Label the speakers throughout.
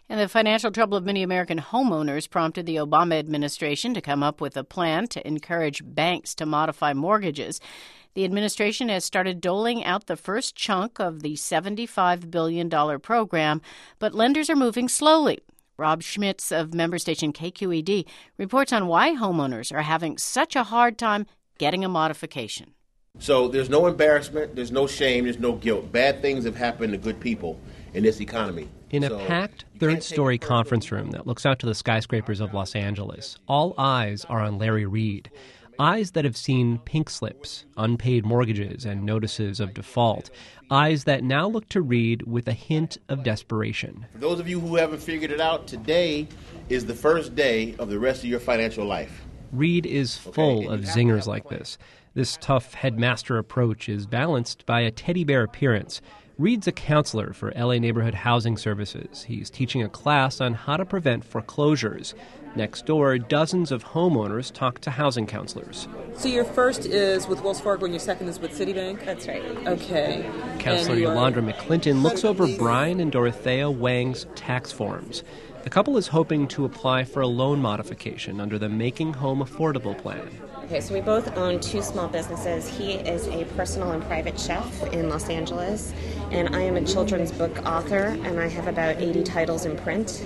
Speaker 1: And the financial trouble of many American homeowners prompted the Obama administration to come up with a plan to encourage banks to modify mortgages. The administration has started doling out the first chunk of the $75 billion program, but lenders are moving slowly. Rob Schmitz of member station KQED reports on why homeowners are having such a hard time getting a modification.
Speaker 2: So there's no embarrassment, there's no shame, there's no guilt. Bad things have happened to good people in this economy.
Speaker 3: In a packed third-story conference room that looks out to the skyscrapers of Los Angeles, all eyes are on Larry Reed. Eyes that have seen pink slips, unpaid mortgages, and notices of default. Eyes that now look to Reed with a hint of desperation.
Speaker 2: For those of you who haven't figured it out, today is the first day of the rest of your financial life.
Speaker 3: Reed is full of zingers like this. This tough headmaster approach is balanced by a teddy bear appearance. Reed's a counselor for LA Neighborhood Housing Services. He's teaching a class on how to prevent foreclosures. Next door, dozens of homeowners talk to housing counselors.
Speaker 4: So your first is with Wells Fargo and your second is with Citibank?
Speaker 5: That's right.
Speaker 4: Okay.
Speaker 3: Counselor Yolanda McClinton looks over Brian and Dorothea Wang's tax forms. The couple is hoping to apply for a loan modification under the Making Home Affordable plan.
Speaker 5: Okay, so we both own two small businesses. He is a personal and private chef in Los Angeles, and I am a children's book author, and I have about 80 titles in print.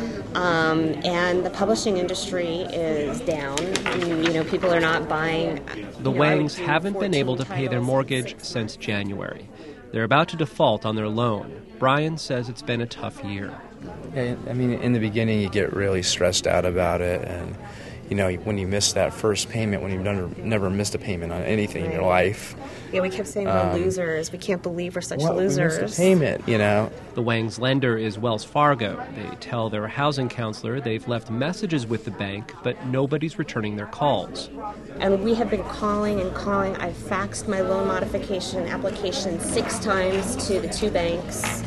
Speaker 5: And the publishing industry is down. People are not buying.
Speaker 3: The Wangs haven't been able to pay their mortgage since January. They're about to default on their loan. Brian says it's been a tough year.
Speaker 6: Yeah, in the beginning, you get really stressed out about it, and when you miss that first payment, when you've never missed a payment on anything in your life.
Speaker 5: Yeah, we kept saying we're losers. We can't believe we're such losers.
Speaker 6: We missed a payment,
Speaker 3: The Wangs' lender is Wells Fargo. They tell their housing counselor they've left messages with the bank, but nobody's returning their calls.
Speaker 5: And we have been calling and calling. I've faxed my loan modification application 6 times to the 2 banks,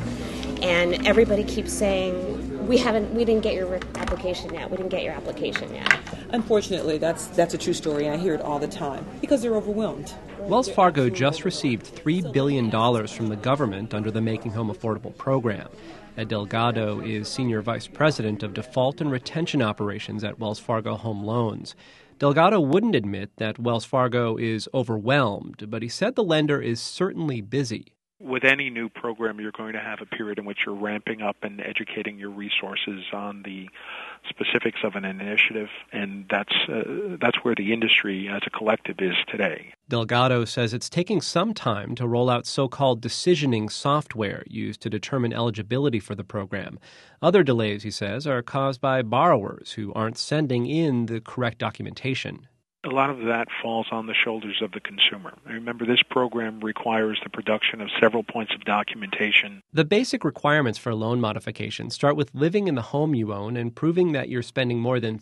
Speaker 5: and everybody keeps saying, we didn't get your application yet. We didn't get your application yet.
Speaker 4: Unfortunately, that's a true story, and I hear it all the time because they're overwhelmed.
Speaker 3: Wells Fargo just received $3 billion from the government under the Making Home Affordable program. Ed Delgado is Senior Vice President of Default and Retention Operations at Wells Fargo Home Loans. Delgado wouldn't admit that Wells Fargo is overwhelmed, but he said the lender is certainly busy.
Speaker 7: With any new program, you're going to have a period in which you're ramping up and educating your resources on the specifics of an initiative, and that's where the industry as a collective is today.
Speaker 3: Delgado says it's taking some time to roll out so-called decisioning software used to determine eligibility for the program. Other delays, he says, are caused by borrowers who aren't sending in the correct documentation.
Speaker 7: A lot of that falls on the shoulders of the consumer. Remember, this program requires the production of several points of documentation.
Speaker 3: The basic requirements for loan modification start with living in the home you own and proving that you're spending more than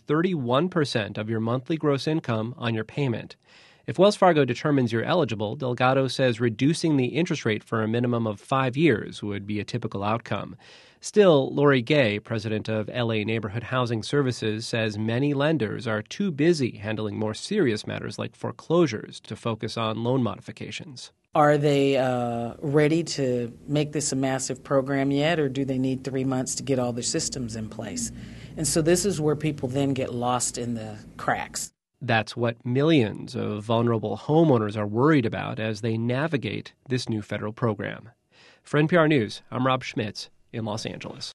Speaker 3: 31% of your monthly gross income on your payment. If Wells Fargo determines you're eligible, Delgado says reducing the interest rate for a minimum of 5 years would be a typical outcome. Still, Lori Gay, president of LA Neighborhood Housing Services, says many lenders are too busy handling more serious matters like foreclosures to focus on loan modifications.
Speaker 8: Are they ready to make this a massive program yet, or do they need 3 months to get all their systems in place? And so this is where people then get lost in the cracks.
Speaker 3: That's what millions of vulnerable homeowners are worried about as they navigate this new federal program. For NPR News, I'm Rob Schmitz in Los Angeles.